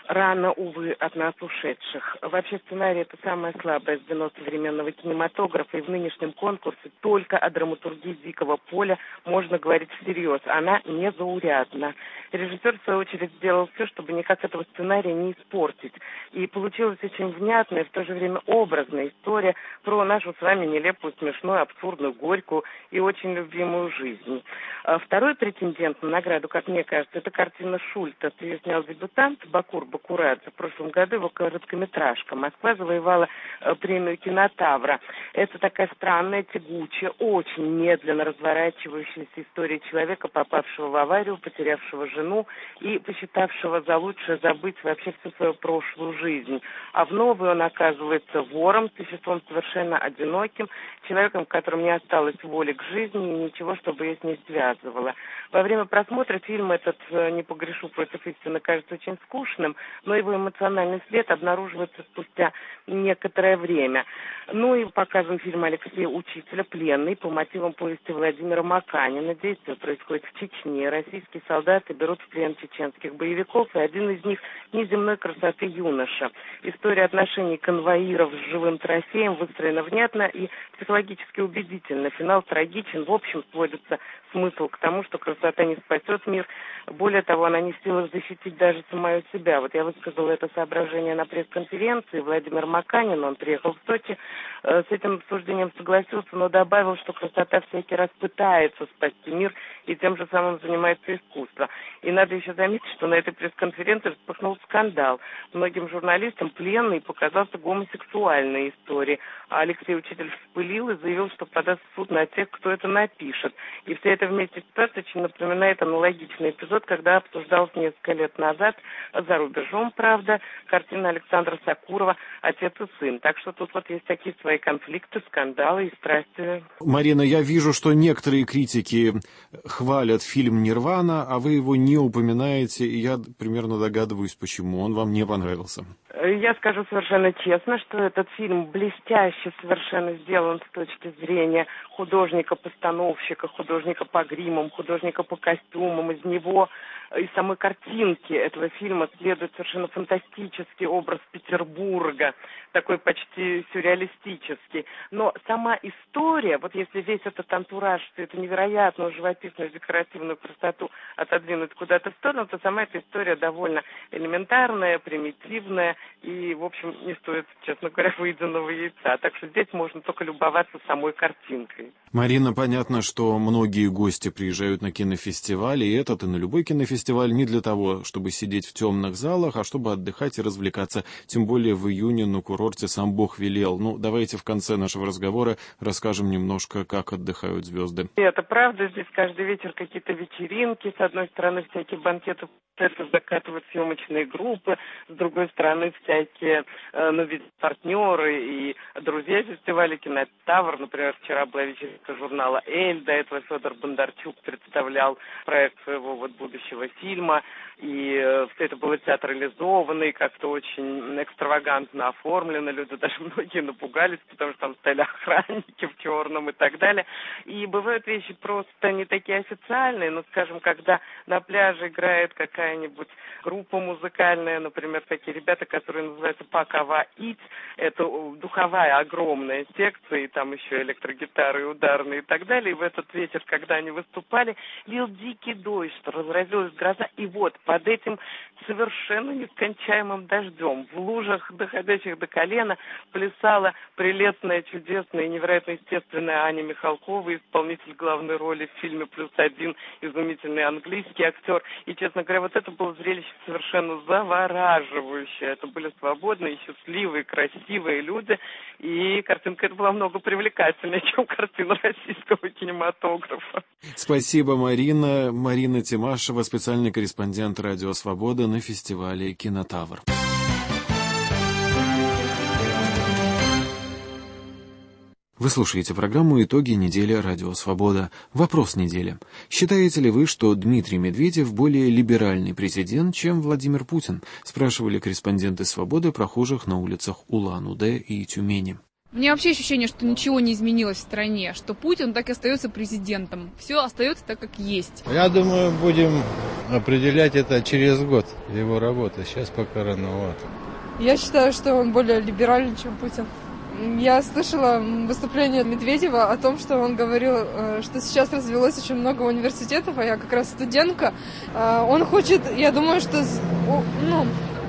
рано, увы, от нас ушедших. Вообще сценарий – это самое слабое звено современного кинематографа, и в нынешнем конкурсе только о драматургии «Дикого поля» можно говорить всерьез. Она незаурядна. Режиссер, в свою очередь, сделал все, чтобы никак этого сценария не испортить. И получилась очень внятная, в то же время образная история про нашу с вами нелепую, смешную, абсурдную, горькую и очень любимую жизнь. Второй претендент на награду, как мне кажется, это картина Шульта. Ее снял дебютант Бакур Бакурадзе. В прошлом году его короткометражка. Москва завоевала премию «Кинотавра». Это такая странная, тягучая, очень медленно разворачивающаяся история человека, попавшего в аварию, потерявшего жену и посчитавшего за лучшее забыть вообще всю свою прошлую жизнь. А в новой он оказывается вором, существом совершенно одиноким, человеком, которому не осталось воли к жизни и ничего, чтобы ее с ней связывало. Во время просмотра фильм этот, не погрешу против истины, кажется очень скучным, но его эмоциональный след обнаруживается спустя некоторое время. Ну и показан фильм Алексея Учителя «Пленный» по мотивам повести Владимира Маканина. Действие происходит в Чечне. Российские солдаты берут в плен чеченских боевиков, и один из них неземной красоты юноша. История отношений конвоиров с живым трофеем выстроена внятно и психологически убедительно. Финал трагичен. В общем, сводится смысл к тому, что красота не спасет мир. Более того, она не в силах защитить даже самую себя. Вот я высказала это соображение на пресс-конференции. Владимир Маканин, он приехал в Сочи, с этим обсуждением согласился, но добавил, что красота всякий раз пытается спасти мир и тем же самым занимается искусство. И надо еще заметить, что на этой пресс-конференции вспыхнул скандал. Многим журналистам «Пленный» показался гомосексуальной историей. А Алексей Учитель вспылил и заявил, что подаст в суд на тех, кто это напишет. И вся эта вместе ситуация очень напоминает аналогичный эпизод, когда обсуждался несколько лет назад за рубежом, правда, картина Александра Сакурова «Отец и сын». Так что тут вот есть такие свои конфликты, скандалы и страсти. Марина, я вижу, что некоторые критики хвалят фильм «Нирвана», а вы его не упоминаете, и я примерно догадываюсь, почему он вам не понравился. Я скажу совершенно честно, что этот фильм блестяще совершенно сделан с точки зрения художника-постановщика, художника по гримам, художника по костюмам. Из него, из самой картинки этого фильма следует совершенно фантастический образ Петербурга, такой почти сюрреалистический. Но сама история, вот если весь этот антураж, всю эту невероятную живописную декоративную красоту отодвинуть куда-то в сторону, то сама эта история довольно элементарная, примитивная и, в общем, не стоит, честно говоря, выеденного яйца. Так что здесь можно только любоваться самой картинкой. Марина, понятно, что многие гости приезжают на кинофестиваль, и этот, и на любой кинофестиваль не для того, чтобы сидеть в темных залах, а чтобы отдыхать и развлекаться. Тем более в июне на курорте сам Бог велел. Ну, давайте в конце нашего разговора расскажем немножко, как отдыхают звезды. Это правда, здесь каждый вечер какие-то вечеринки. С одной стороны, всякие банкеты закатывают съемочные группы, с другой стороны, всякие э, ну, партнеры и друзья фестиваля «Кинотавр». Например, вчера была вечеринка журнала «Эль», до этого Федор Бондарчук представлял проект своего вот будущего фильма, и э, все это было театрализовано и как-то очень экстравагантно оформлено. Люди даже многие напугались, потому что там стояли охранники в черном и так далее. И бывают вещи просто не такие официальные, но, скажем, когда на пляже играет какая-нибудь группа музыкальная, например, такие ребята, которые называются «Пакава Ить», это духовая огромная секция, и там еще электрогитары, и ударные и так далее. И в этот вечер, когда они выступали, лил дикий дождь, что разразилась гроза, и вот под этим совершенно нескончаемым дождем в лужах, доходящих до колена, плясала прелестная, чудесная и невероятно естественная Аня Михалкова, исполнитель главной роли в фильме «Плюс один», изумительный английский актер. И, честно говоря, вот это было зрелище совершенно завораживающее. Это были свободные, счастливые, красивые люди, и картинка эта была много привлекательнее, чем картина российского кинематографа. Спасибо, Марина. Марина Тимашева, специальный корреспондент «Радио Свобода» на фестивале «Кинотавр». Вы слушаете программу «Итоги недели. Радио Свобода». Вопрос недели. Считаете ли вы, что Дмитрий Медведев более либеральный президент, чем Владимир Путин? Спрашивали корреспонденты «Свободы» прохожих на улицах Улан-Удэ и Тюмени. У меня вообще ощущение, что ничего не изменилось в стране, что Путин так и остается президентом. Все остается так, как есть. Я думаю, будем определять это через год, его работы. Сейчас пока рановато. Я считаю, что он более либеральный, чем Путин. Я слышала выступление Медведева о том, что он говорил, что сейчас развелось очень много университетов, а я как раз студентка. Он хочет, я думаю, что ну,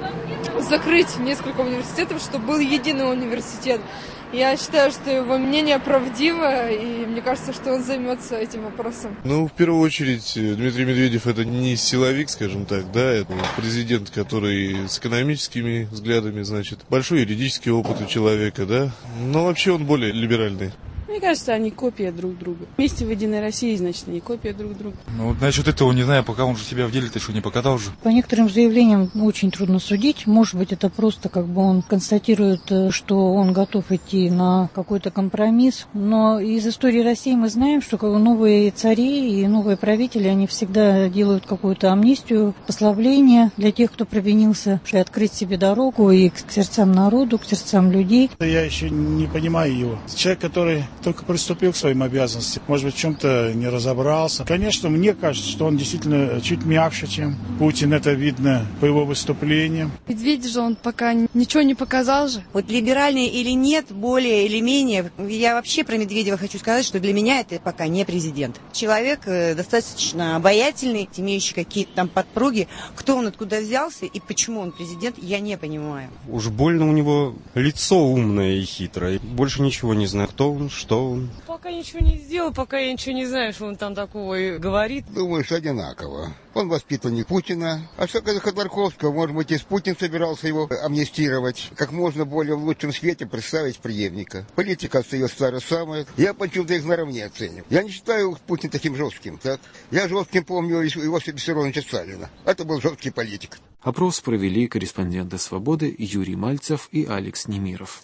закрыть несколько университетов, чтобы был единый университет. Я считаю, что его мнение правдиво, и мне кажется, что он займется этим вопросом. Ну, в первую очередь, Дмитрий Медведев это не силовик, скажем так, да, это президент, который с экономическими взглядами, значит, большой юридический опыт у человека, да, но вообще он более либеральный. Мне кажется, они копия друг друга. Вместе в Единой России, значит, они копия друг друга. Ну, вот насчет этого не знаю, пока он же себя в деле-то еще не покатал же. По некоторым заявлениям очень трудно судить. Может быть, это просто как бы он констатирует, что он готов идти на какой-то компромисс. Но из истории России мы знаем, что новые цари и новые правители, они всегда делают какую-то амнистию, послабление для тех, кто провинился, и открыть себе дорогу и к сердцам народу, к сердцам людей. Я еще не понимаю его. Человек, который только приступил к своим обязанностям, может быть, в чем-то не разобрался. Конечно, мне кажется, что он действительно чуть мягче, чем Путин. Это видно по его выступлениям. Медведев же он пока ничего не показал же. Вот либеральный или нет, более или менее, я вообще про Медведева хочу сказать, что для меня это пока не президент. Человек достаточно обаятельный, имеющий какие-то там подпруги. Кто он, откуда взялся и почему он президент, я не понимаю. Уж больно у него лицо умное и хитрое. Больше ничего не знаю, кто он, что он. Пока ничего не сделал, пока я ничего не знаю, что он там такого и говорит. Думаю, что одинаково. Он воспитанник Путина. А что касается Ходорковского, может быть, и Путин собирался его амнистировать. Как можно более в лучшем свете представить преемника. Политика остается та же самая. Я почему-то их наравне оценю. Я не считаю Путина таким жестким. Так? Я жестким помню Иосифа Виссарионовича Сталина. Это был жесткий политик. Опрос провели корреспонденты «Свободы» Юрий Мальцев и Алекс Немиров.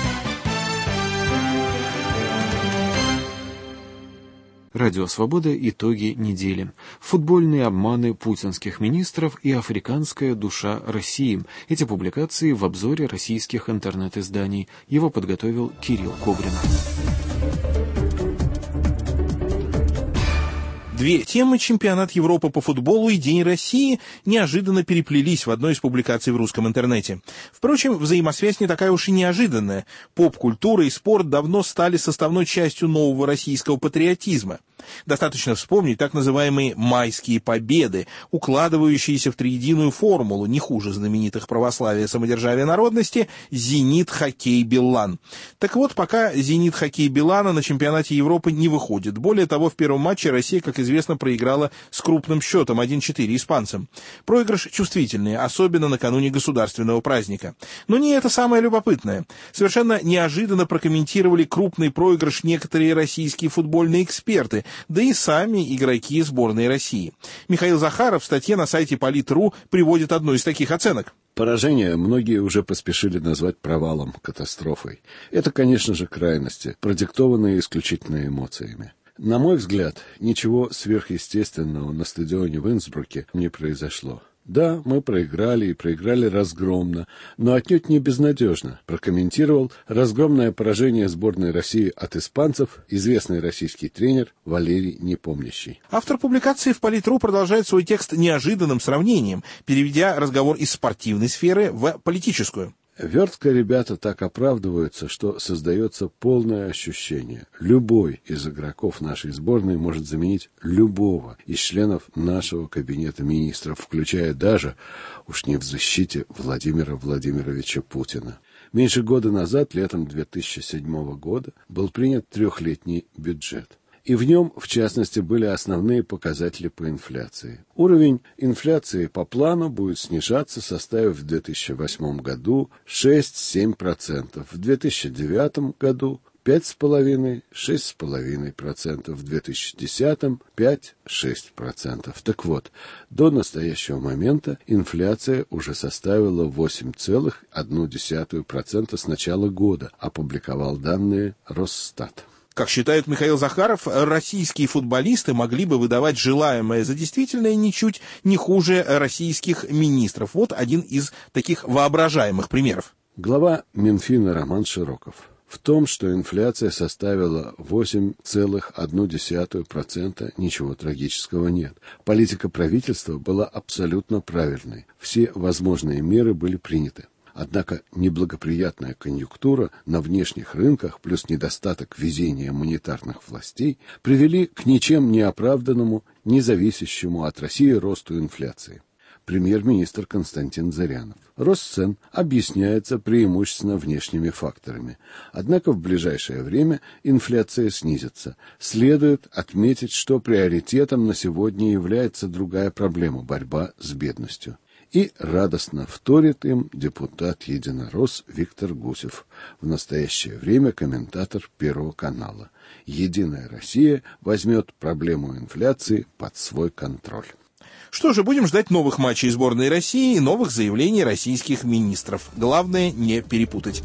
Радио «Свобода. Итоги недели». Футбольные обманы путинских министров и африканская душа России. Эти публикации в обзоре российских интернет-изданий. Его подготовил Кирилл Кобрин. Две темы — чемпионат Европы по футболу и День России — неожиданно переплелись в одной из публикаций в русском интернете. Впрочем, взаимосвязь не такая уж и неожиданная. Поп-культура и спорт давно стали составной частью нового российского патриотизма. Достаточно вспомнить так называемые «майские победы», укладывающиеся в триединую формулу, не хуже знаменитых православия, самодержавия, народности, «Зенит», «Хоккей», «Билан». Так вот, пока «Зенит», «Хоккей», «Билана» на чемпионате Европы не выходит. Более того, в первом матче Россия, как известно, проиграла с крупным счетом один четыре испанцам. Проигрыш чувствительный, особенно накануне государственного праздника. Но не это самое любопытное. Совершенно неожиданно прокомментировали крупный проигрыш некоторые российские футбольные эксперты, да и сами игроки сборной России. Михаил Захаров в статье на сайте Полит.ру приводит одну из таких оценок. Поражение многие уже поспешили назвать провалом, катастрофой. Это, конечно же, крайности, продиктованные исключительно эмоциями. На мой взгляд, ничего сверхъестественного на стадионе в Инсбруке не произошло. Да, мы проиграли и проиграли разгромно, но отнюдь не безнадежно, прокомментировал разгромное поражение сборной России от испанцев известный российский тренер Валерий Непомнящий. Автор публикации в Полит.ру продолжает свой текст неожиданным сравнением, переведя разговор из спортивной сферы в политическую. Верткие ребята так оправдываются, что создается полное ощущение. Любой из игроков нашей сборной может заменить любого из членов нашего кабинета министров, включая даже, уж не в защите, Владимира Владимировича Путина. Меньше года назад, летом две тысячи седьмого года, был принят трехлетний бюджет. И в нем, в частности, были основные показатели по инфляции. Уровень инфляции по плану будет снижаться, составив в две тысячи восьмом году шесть-семь процентов, в две тысячи девятом году пять целых пять десятых — шесть целых пять десятых процента, в две тысячи десятом — пять-шесть процентов. Так вот, до настоящего момента инфляция уже составила восемь целых одна десятая процента с начала года, опубликовал данные Росстат. Как считает Михаил Захаров, российские футболисты могли бы выдавать желаемое за действительное ничуть не хуже российских министров. Вот один из таких воображаемых примеров. Глава Минфина Роман Широков. В том, что инфляция составила восемь целых одна десятая процента, ничего трагического нет. Политика правительства была абсолютно правильной. Все возможные меры были приняты. Однако неблагоприятная конъюнктура на внешних рынках плюс недостаток везения монетарных властей привели к ничем не оправданному, не зависящему от России росту инфляции. Премьер-министр Константин Зырянов. Рост цен объясняется преимущественно внешними факторами. Однако в ближайшее время инфляция снизится. Следует отметить, что приоритетом на сегодня является другая проблема – борьба с бедностью. И радостно вторит им депутат-единорос Виктор Гусев, в настоящее время комментатор Первого канала. «Единая Россия» возьмет проблему инфляции под свой контроль. Что же, будем ждать новых матчей сборной России и новых заявлений российских министров. Главное не перепутать.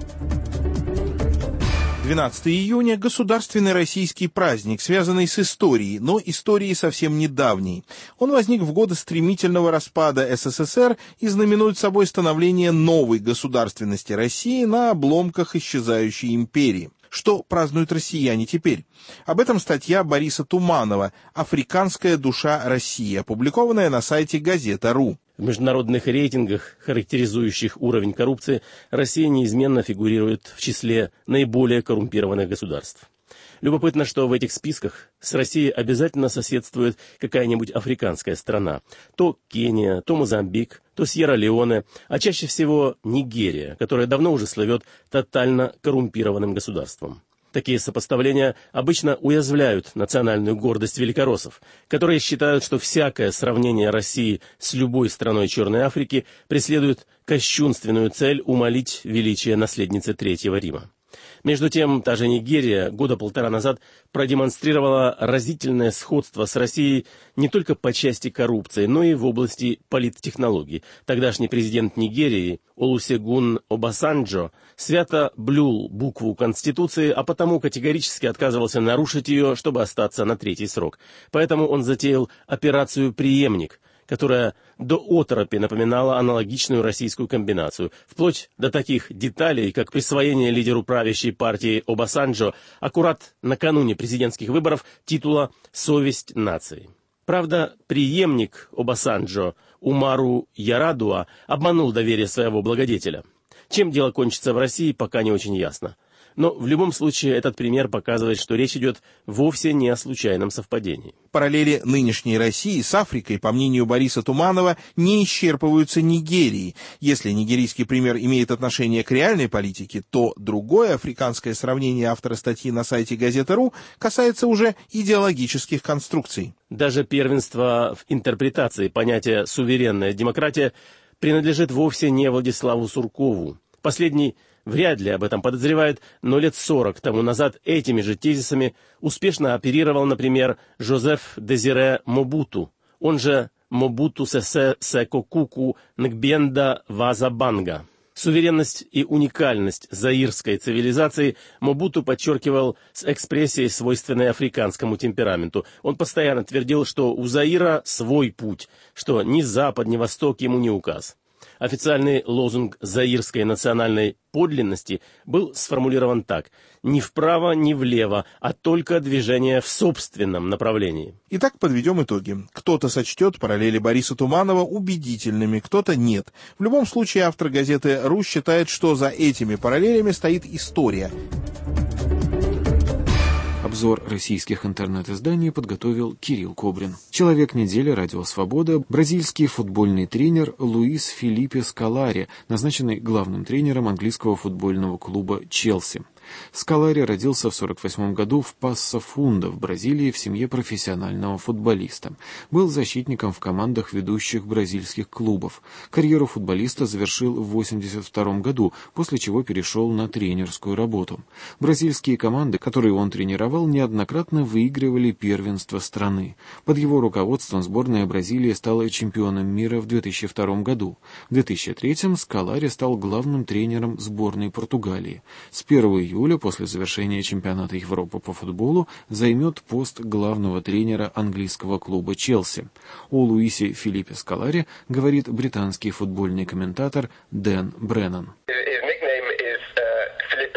двенадцатого июня – государственный российский праздник, связанный с историей, но историей совсем недавней. Он возник в годы стремительного распада СССР и знаменует собой становление новой государственности России на обломках исчезающей империи. Что празднуют россияне теперь? Об этом статья Бориса Туманова «Африканская душа России», опубликованная на сайте газета точка ру. В международных рейтингах, характеризующих уровень коррупции, Россия неизменно фигурирует в числе наиболее коррумпированных государств. Любопытно, что в этих списках с Россией обязательно соседствует какая-нибудь африканская страна. То Кения, то Мозамбик, то Сьерра-Леоне, а чаще всего Нигерия, которая давно уже слывет тотально коррумпированным государством. Такие сопоставления обычно уязвляют национальную гордость великороссов, которые считают, что всякое сравнение России с любой страной Черной Африки преследует кощунственную цель умалить величие наследницы Третьего Рима. Между тем, та же Нигерия года полтора назад продемонстрировала разительное сходство с Россией не только по части коррупции, но и в области политтехнологий. Тогдашний президент Нигерии Олусегун Обасанджо свято блюл букву Конституции, а потому категорически отказывался нарушить ее, чтобы остаться на третий срок. Поэтому он затеял операцию «Преемник», которая до оторопи напоминала аналогичную российскую комбинацию, вплоть до таких деталей, как присвоение лидеру правящей партии Обасанджо аккурат накануне президентских выборов титула «Совесть нации». Правда, преемник Обасанджо Умару Ярадуа обманул доверие своего благодетеля. Чем дело кончится в России, пока не очень ясно. Но в любом случае этот пример показывает, что речь идет вовсе не о случайном совпадении. Параллели нынешней России с Африкой, по мнению Бориса Туманова, не исчерпываются Нигерией. Если нигерийский пример имеет отношение к реальной политике, то другое африканское сравнение автора статьи на сайте газета точка ру касается уже идеологических конструкций. Даже первенство в интерпретации понятия «суверенная демократия» принадлежит вовсе не Владиславу Суркову. Последний вряд ли об этом подозревает, но лет сорок тому назад этими же тезисами успешно оперировал, например, Жозеф Дезире Мобуту, он же Мобуту Сесе Секо Куку Нгбенда Вазабанга. Суверенность и уникальность заирской цивилизации Мобуту подчеркивал с экспрессией, свойственной африканскому темпераменту. Он постоянно твердил, что у Заира свой путь, что ни Запад, ни Восток ему не указ. Официальный лозунг заирской национальной подлинности был сформулирован так: «Ни вправо, ни влево, а только движение в собственном направлении». Итак, подведем итоги. Кто-то сочтет параллели Бориса Туманова убедительными, кто-то нет. В любом случае, автор газеты точка ру считает, что за этими параллелями стоит история. Обзор российских интернет-изданий подготовил Кирилл Кобрин. Человек недели «Радио Свобода» — бразильский футбольный тренер Луис Филиппе Скалари, назначенный главным тренером английского футбольного клуба «Челси». Скалари родился в сорок восьмом году в Пассо-Фундо в Бразилии в семье профессионального футболиста. Был защитником в командах ведущих бразильских клубов. Карьеру футболиста завершил в восемьдесят втором году, после чего перешел на тренерскую работу. Бразильские команды, которые он тренировал, неоднократно выигрывали первенство страны. Под его руководством сборная Бразилии стала чемпионом мира в две тысячи втором году. В две тысячи третьем Скалари стал главным тренером сборной Португалии. С первого июля после завершения чемпионата Европы по футболу займет пост главного тренера английского клуба «Челси». О Луисе Филиппе Скалари говорит британский футбольный комментатор Дэн Бреннан.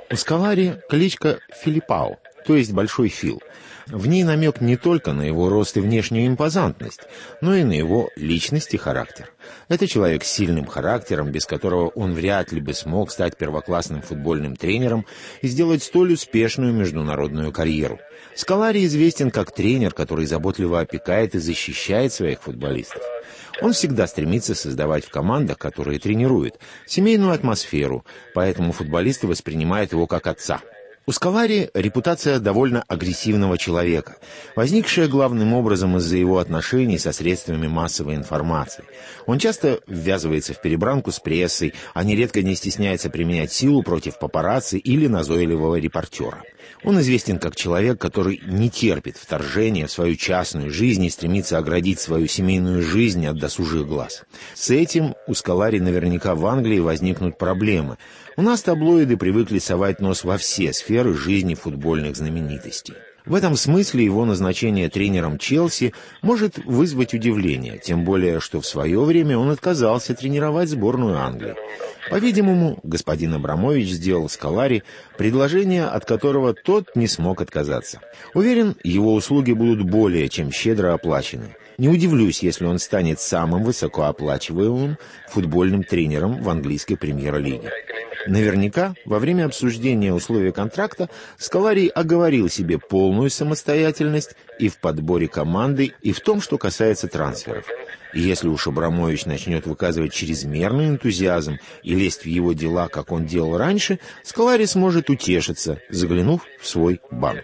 У Сколари кличка Филиппао, то есть Большой Фил. В ней намек не только на его рост и внешнюю импозантность, но и на его личность и характер. Это человек с сильным характером, без которого он вряд ли бы смог стать первоклассным футбольным тренером и сделать столь успешную международную карьеру. Сколари известен как тренер, который заботливо опекает и защищает своих футболистов. Он всегда стремится создавать в командах, которые тренирует, семейную атмосферу, поэтому футболисты воспринимают его как отца. У Сколари репутация довольно агрессивного человека, возникшая главным образом из-за его отношений со средствами массовой информации. Он часто ввязывается в перебранку с прессой, а нередко не стесняется применять силу против папарацци или назойливого репортера. Он известен как человек, который не терпит вторжения в свою частную жизнь и стремится оградить свою семейную жизнь от досужих глаз. С этим у Сколари наверняка в Англии возникнут проблемы. У нас таблоиды привыкли совать нос во все сферы жизни футбольных знаменитостей. В этом смысле его назначение тренером Челси может вызвать удивление, тем более, что в свое время он отказался тренировать сборную Англии. По-видимому, господин Абрамович сделал Сколари предложение, от которого тот не смог отказаться. Уверен, его услуги будут более чем щедро оплачены. Не удивлюсь, если он станет самым высокооплачиваемым футбольным тренером в английской премьер-лиге. Наверняка, во время обсуждения условий контракта, Сколари оговорил себе полную самостоятельность и в подборе команды, и в том, что касается трансферов. И если уж Абрамович начнет выказывать чрезмерный энтузиазм и лезть в его дела, как он делал раньше, Сколари сможет утешиться, заглянув в свой банк.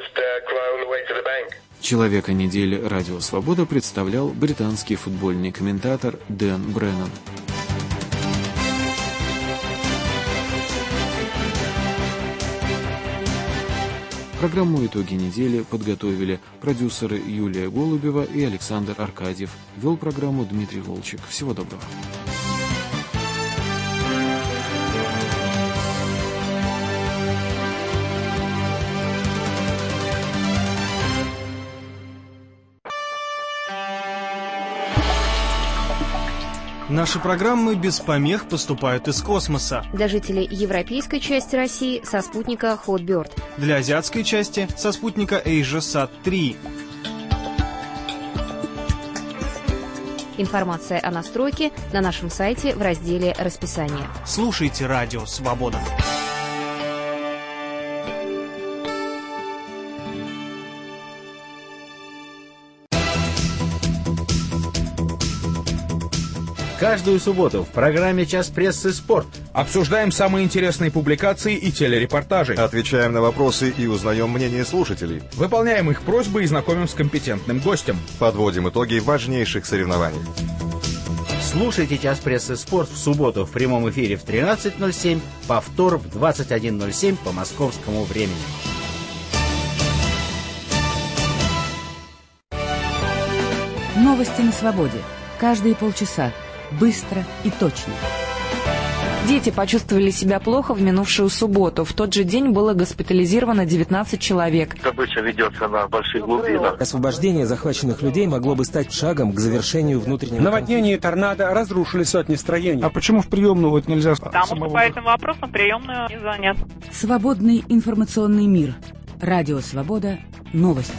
Человека недели «Радио Свобода» представлял британский футбольный комментатор Дэн Бреннан. Программу «Итоги недели» подготовили продюсеры Юлия Голубева и Александр Аркадьев. Вел программу Дмитрий Волчек. Всего доброго. Наши программы без помех поступают из космоса. Для жителей европейской части России со спутника Hotbird. Для азиатской части со спутника AsiaSat три. Информация о настройке на нашем сайте в разделе «Расписание». Слушайте «Радио Свобода». Каждую субботу в программе «Час прессы. Спорт» обсуждаем самые интересные публикации и телерепортажи. Отвечаем на вопросы и узнаем мнение слушателей. Выполняем их просьбы и знакомим с компетентным гостем. Подводим итоги важнейших соревнований. Слушайте «Час прессы. Спорт» в субботу в прямом эфире в тринадцать ноль семь, повтор в двадцать один ноль семь по московскому времени. Новости на свободе. Каждые полчаса. Быстро и точно. Дети почувствовали себя плохо в минувшую субботу. В тот же день было госпитализировано девятнадцать человек. Добыча ведется на больших глубинах. Освобождение захваченных людей могло бы стать шагом к завершению внутреннего... Наводнение и торнадо разрушили сотни строений. А почему в приемную вот нельзя... Потому что по этому вопросу приемную не звонят. Свободный информационный мир. Радио Свобода. Новости.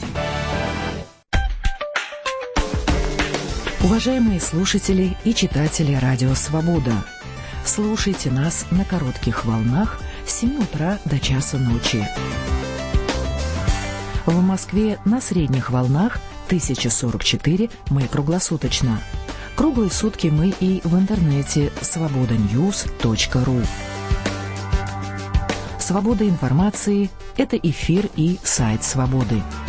Уважаемые слушатели и читатели Радио Свобода, слушайте нас на коротких волнах с семи утра до часа ночи. В Москве на средних волнах тысяча сорок четыре, мы круглосуточно. Круглые сутки мы и в интернете свобода ньюс точка ру. Свобода информации – это эфир и сайт Свободы.